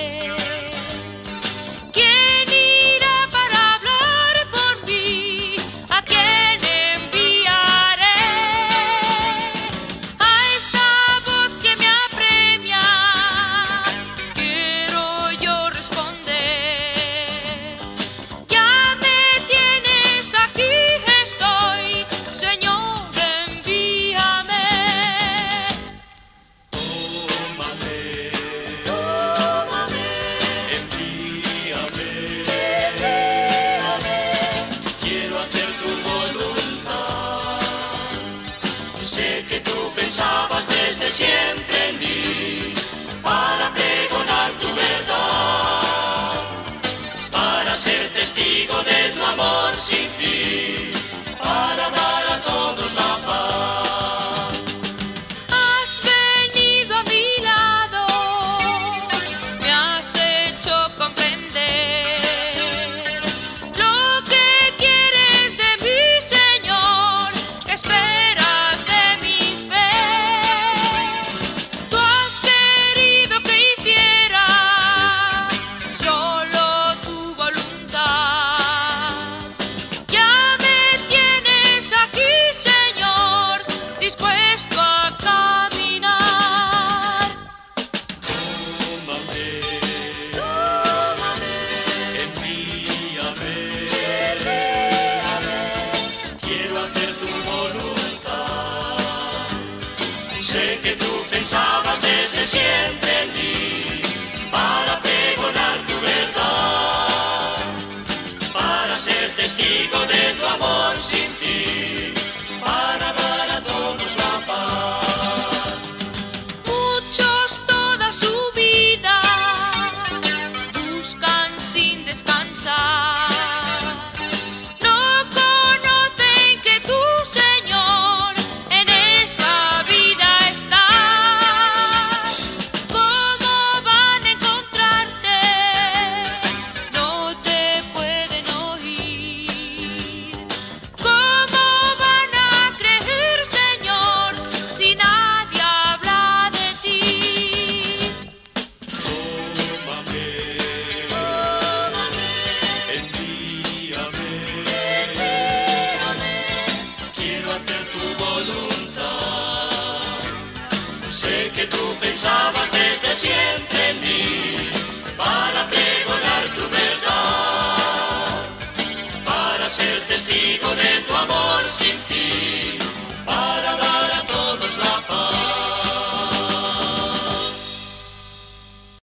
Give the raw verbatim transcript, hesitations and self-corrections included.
¿Quién irá para hablar por mí? ¿A quién enviaré? A esa voz que me apremia, quiero yo responder. Ya me tienes aquí, estoy, Señor, envíame. Tómame, Tómame, envíame. envíame. Quiero hacer tu voluntad. Sé que tú pensabas desde siempre en mí para pregonar tu verdad, para ser testigo de tu amor sin fin, para dar a todos la paz. Has venido a mi lado, me has hecho comprender lo que quieres de mí, Señor, que esperas de mi fe. Tú has querido que hiciera solo tu voluntad. Ya me tienes aquí, Señor, dispuesto a caminar. Tómame, Tómame, envíame. envíame. Quiero hacer tu voluntad. Sé que tú pensabas desde siempre en mí para pregonar tu verdad, para ser testigo de tu amor sin fin, para dar a todos la paz. Muchos toda su vida buscan sin descansar. No conocen que tú, Señor, en esa vida estás. ¿Cómo van a encontrarte? No te pueden oír. ¿Cómo van a creer, Señor, si nadie habla de ti? Tómame, Tómame, envíame. envíame. Quiero hacer tu voluntad. Sé que tú pensabas desde siempre